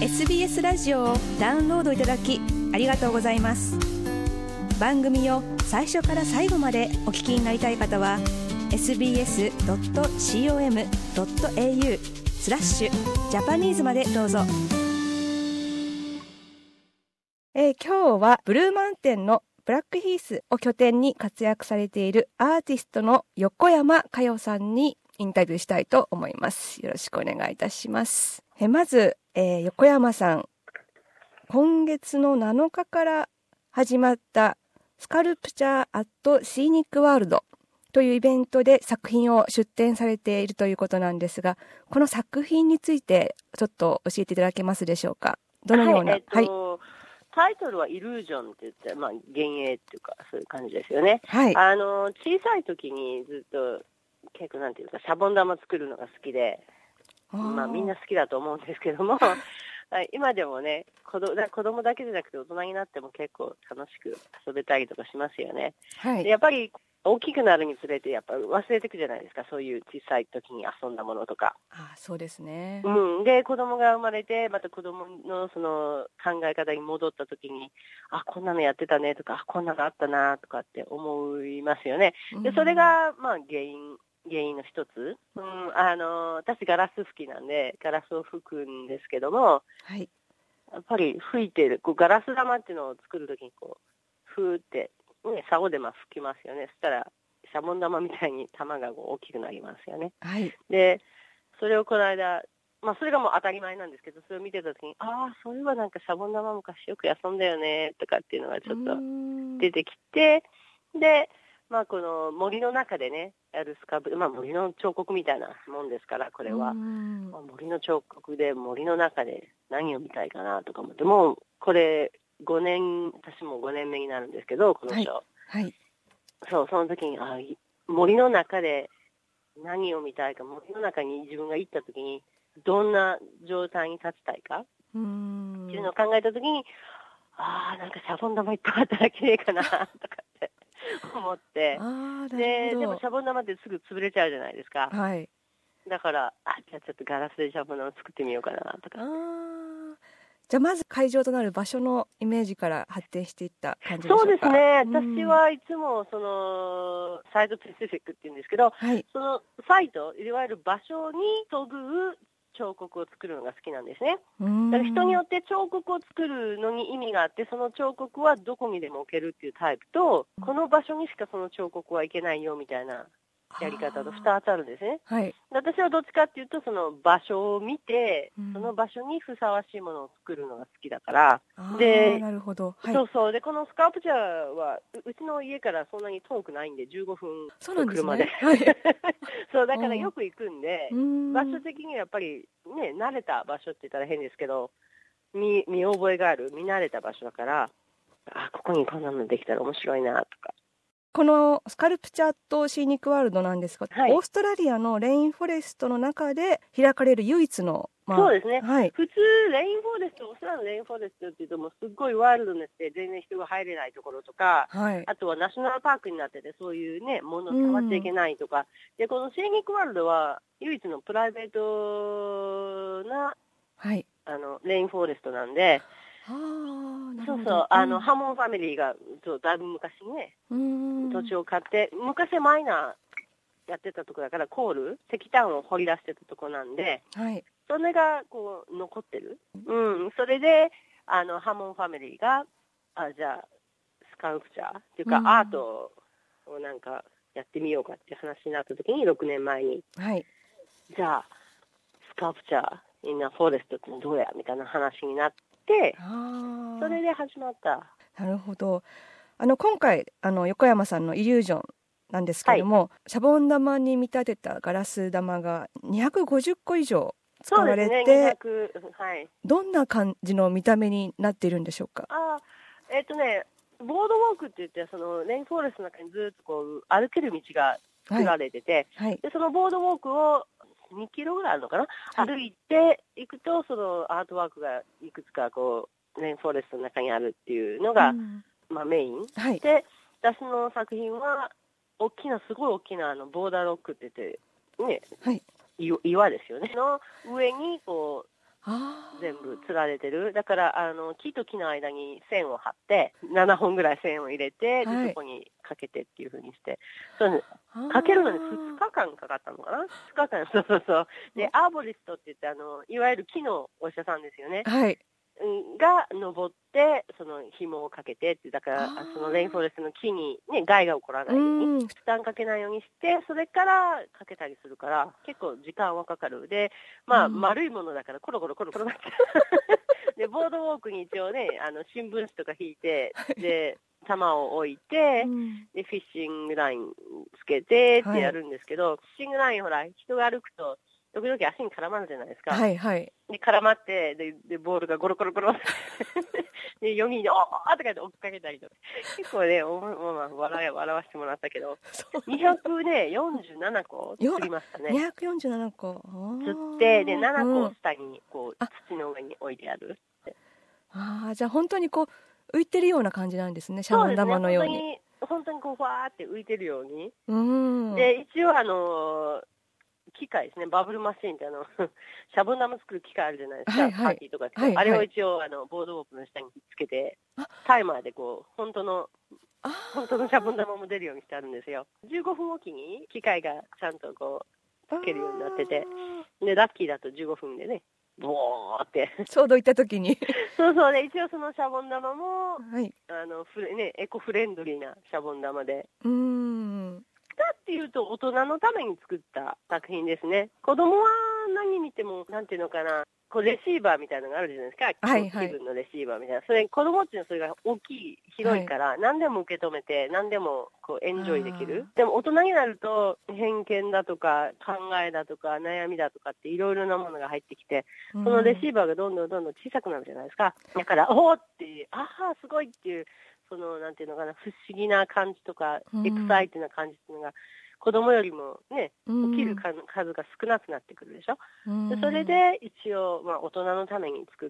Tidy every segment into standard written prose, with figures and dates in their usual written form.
SBS ラジオをダウンロードいただきありがとうございます。番組を最初から最後までお聞きになりたい方は sbs.com.au/Japanese までどうぞ。今日はブルーマウンテンのブラックヒースを拠点に活躍されているアーティストの横山佳代さんにインタビューしたいと思います。よろしくお願いいたします。まず、横山さん、今月の7日から始まったスカルプチャー・アット・シーニック・ワールドというイベントで作品を出展されているということなんですが、この作品についてちょっと教えていただけますでしょうか。どのような、 タイトルはイルージョンって言って、幻影っていうかそういう感じですよね。 はい、 小さい時にずっと結構なんていうかシャボン玉作るのが好きで、みんな好きだと思うんですけども今でもね子供だけじゃなくて大人になっても結構楽しく遊べたりとかしますよね。 はい、 でやっぱり大きくなるにつれてやっぱり忘れていくじゃないですか、そういう小さい時に遊んだものとか。 そうですね。 で子供が生まれてまた子供のその考え方に戻った時にこんなのやってたねとかこんなのあったなとかって思いますよね。でそれが原因の一つ、私ガラス吹きなんでガラスを吹くんですけども、 はい、 やっぱり吹いてるガラス玉っていうのを作るときにふーって、竿で吹きますよね。そしたらシャボン玉みたいに玉が大きくなりますよね。 はい、 でそれをこの間、それがもう当たり前なんですけど、それを見てたときにそれはなんかシャボン玉昔よく遊んだよねとかっていうのがちょっと出てきて、でこの森の中でねやるスカブ、森の彫刻みたいなもんですから、これは、森の彫刻で森の中で何を見たいかなとか思って、もうこれ私も5年目になるんですけど、このショー、 はい、 その時に森の中で何を見たいか、森の中に自分が行った時にどんな状態に立ちたいかっていうのを考えた時になんかシャボン玉いっぱいあったら綺麗かなとかって思って、でもシャボン玉ってすぐ潰れちゃうじゃないですか。 はい、 だからじゃあちょっとガラスでシャボン玉作ってみようかなとか。 じゃあまず会場となる場所のイメージから発展していった感じでしょうか。 そうですね。私はいつもそのサイトペシフィックって言うんですけど、 はい、 そのサイト、いわゆる場所にそぐう彫刻を作るのが好きなんですね。だから人によって彫刻を作るのに意味があって、その彫刻はどこにでも置けるっていうタイプと、この場所にしかその彫刻はいけないよみたいなやり方と2つあるんですね。 はい、 私はどっちかっていうとその場所を見て、その場所にふさわしいものを作るのが好きだから。で、 なるほど。はい、 そうでこのスカルプチャーはうちの家からそんなに遠くないんで15分の車で、そうだからよく行くんで、場所的にはやっぱりね慣れた場所って言ったら変ですけど、見覚えがある見慣れた場所だから、ここにこんなのできたら面白いなとか。 このスカルプチャーとシーニックワールドなんですが、オーストラリアのレインフォレストの中で開かれる唯一の、 そうですね、 はい、 普通レインフォレスト、オーストラリアのレインフォレストっていうともうすっごいワイルドネスで全然人が入れないところとか、 はい、 あとはナショナルパークになっててそういうねものを触っちゃいけないとか、でこのシーニックワールドは唯一のプライベートな、 はい、 レインフォレストなんで、ハモンファミリーがだいぶ昔にね土地を買って、昔はマイナーやってたところだから石炭を掘り出してたところなんで、 はい、 それが残ってる。それでハモンファミリーがじゃあスカルプチャーっていうか、アートをなんかやってみようかっていう話になった時に6年前に、 はい、 じゃあスカルプチャーインナーフォレストってどうやみたいな話になって、それで始まった。 なるほど。今回横山さんのイリュージョンなんですけれども、シャボン玉に見立てたガラス玉が250個以上使われて、どんな感じの見た目になっているんでしょうか。 ボードウォークって言ってそのレインフォレストの中にずっと歩ける道が作られてて、でそのボードウォークを2キロぐらいあるのかな、歩いていくとそのアートワークがいくつかレインフォレストの中にあるっていうのが、メイン、で私の作品はすごい大きなボーダーロックって言ってね、岩ですよねの上に全部つられてる。だから木と木の間に線を張って7本ぐらい線を入れて、でそこにかけてっていう風にして、かけるのに2日間かかったのかな。2日間、そうで、アーボリストって言っていわゆる木のお医者さんですよね、が登ってその紐をかけてって、だからそのレインフォレストの木にね害が起こらないように、負担かけないようにして、それからかけたりするから結構時間はかかる。で、丸いものだからコロコロなっちゃうで、ボードウォークに一応ね新聞紙とか引いて、で玉を置いて、でフィッシングラインつけてってやるんですけど、フィッシングラインほら人が歩くと時々足に絡まるじゃないですか。で絡まって、でボールがゴロゴロゴロで4人で「おー!」とか言って追っかけたりとか、結構ね笑わせてもらったけど、247個釣りましたね。 247個釣って、で7個下にこう土の上に置いてある。 じゃあ本当にこう浮いてるような感じなんですね、シャボン玉のように。 本当にこうふわーって浮いてるように。で一応機械ですね、バブルマシーンってシャボン玉作る機械あるじゃないですか、パーティーとかで、あれを一応ボードウォークの下につけて、タイマーでこう本当のシャボン玉も出るようにしてあるんですよ。15分おきに機械がちゃんとこうつけるようになってて、でラッキーだと15分でね、ボーってちょうど行った時にそうで、一応そのシャボン玉も、エコフレンドリーなシャボン玉で、だっていうと大人のために作った作品ですね。子供は何見てもなんていうのかな、こうレシーバーみたいなのがあるじゃないですか、気分のレシーバーみたいな。それ子供っていうのはそれが大きい広いから、何でも受け止めて何でもこうエンジョイできる。でも大人になると偏見だとか考えだとか悩みだとかっていろいろなものが入ってきて、そのレシーバーがどんどん小さくなるじゃないですか。だからおーってすごいっていう、そのなんていうのかな、不思議な感じとかエクサイティな感じっていうのが子供よりもね、起きる数が少なくなってくるでしょ。でそれで一応、大人のために作った、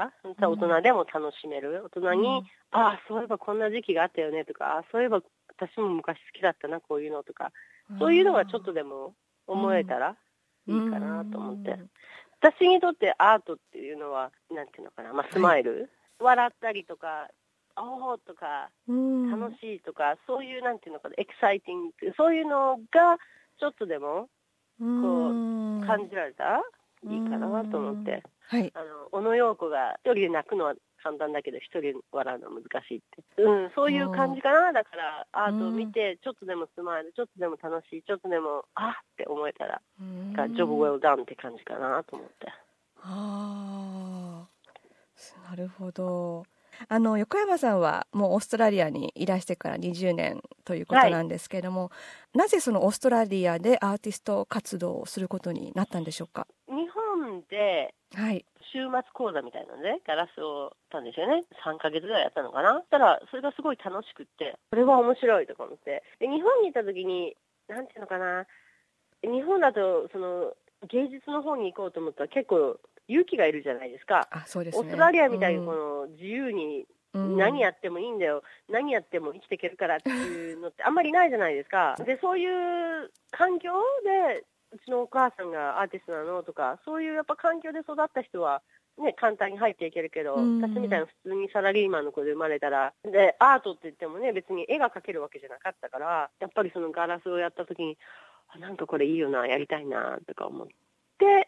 大人でも楽しめる、大人に、そういえばこんな時期があったよねとか、そういえば私も昔好きだったな、こういうのとか、そういうのがちょっとでも思えたらいいかなと思って。私にとってアートっていうのは、なんていうのかな、スマイル、笑ったりとか、おーとか楽しいとか、そういうなんていうのかな、エキサイティング、そういうのがちょっとでもこう感じられたらいいかなと思って、小野陽子が一人で泣くのは簡単だけど一人で笑うのは難しいって、そういう感じかな。だからアートを見てちょっとでもスマイル、ちょっとでも楽しい、ちょっとでもって思えたらがジョブウェルダウンって感じかなと思って。 なるほど。横山さんはもうオーストラリアにいらしてから20年ということなんですけれども、なぜそのオーストラリアでアーティスト活動をすることになったんでしょうか？ 日本で週末講座みたいなのでガラスをたんですよね。3ヶ月ぐらいやったのかな。たらそれがすごい楽しくって、これは面白いとか思って、で日本にいた時になんていうのかな、日本だとその芸術の方に行こうと思ったら結構勇気がいるじゃないですか。 そうですね。 オーストラリアみたいにこの自由に何やってもいいんだよ、何やっても生きていけるからっていうのってあんまりないじゃないですか。でそういう環境でうちのお母さんがアーティストなのとか、そういうやっぱ環境で育った人はね、簡単に入っていけるけど、私みたいな普通にサラリーマンの子で生まれたら、でアートって言ってもね、別に絵が描けるわけじゃなかったから、やっぱりそのガラスをやった時になんかこれいいよな、やりたいなとか思って、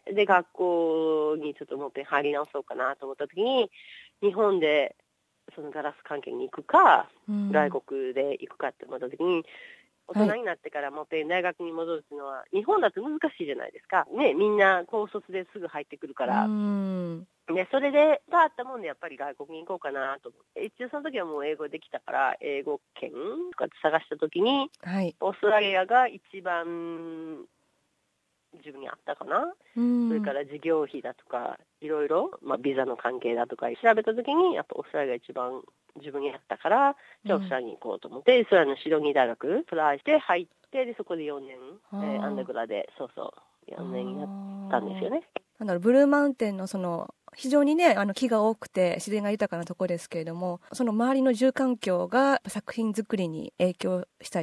で学校にちょっともっぺん入り直そうかなと思った時に、日本でそのガラス関係に行くか、外国で行くかって思った時に、大人になってからもっぺん大学に戻るっていうのは日本だと難しいじゃないですかね。みんな高卒ですぐ入ってくるから、ね、それでがあったもんでやっぱり外国に行こうかなと思って、一応その時はもう英語できたから英語圏とかって探した時に、オーストラリアが一番自分にあったかな。それから事業費だとかいろいろ、ビザの関係だとか調べた時にやっぱオーストラリアが一番自分にあったから、じゃあオーストラリアに行こうと思って、オーストラリアのシドニー大学トライして入って、でそこで4年、アンダーグラで4年やったんですよね。 ブルーマウンテンのその非常にね、木が多くて自然が豊かなところですけれども、その周りの住環境が作品作りに影響したり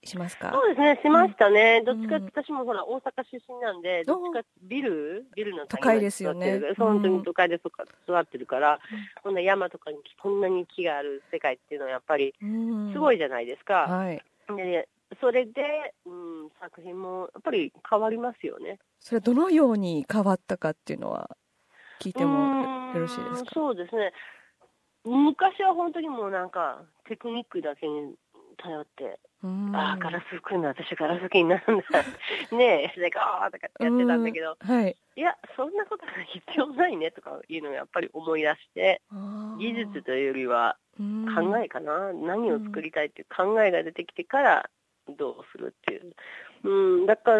しますか？ そうですね、しましたね。どっちかって、私もほら、大阪出身なんで、どっちかってビルの都会ですよね。 本当に都会で育ってるから、こんな山とかにこんなに木がある世界っていうのはやっぱりすごいじゃないですか。 はい。 で、それで、作品もやっぱり変わりますよね。 それどのように変わったかっていうのは聞いてもよろしいですか？ そうですね。昔は本当にもうなんかテクニックだけに頼って、ガラス吹くんだ、私ガラス吹きになるんだ。ねえ、でガーとかやってたんだけど、 はい。 いや、そんなことが必要ないねとかいうのをやっぱり思い出して、技術というよりは考えかな。何を作りたいっていう考えが出てきてからどうするっていう。だから、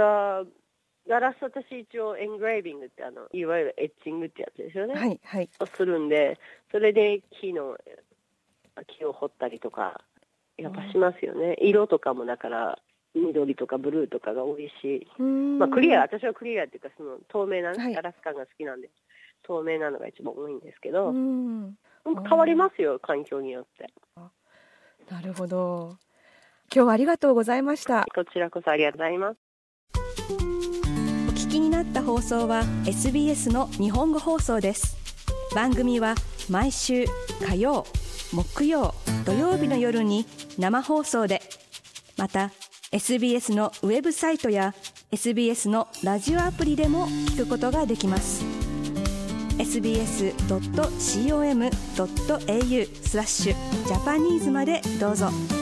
ガラス私一応エングレービングっていわゆるエッチングってやつですよね。 はいはい。 をするんで、それで木を彫ったりとか、やっぱしますよね。色とかもだから緑とかブルーとかが多いし、クリア、私はクリアっていうかその透明な、ガラス感が好きなんで透明なのが一番多いんですけど、変わりますよ、環境によって。 なるほど。今日はありがとうございました。 こちらこそありがとうございます。 お聞きになった放送は SBS の日本語放送です。番組は毎週火曜、木曜、土曜日の夜に生放送で、また SBS のウェブサイトや SBS のラジオアプリでも聞くことができます。sbs.com.au/Japanese までどうぞ。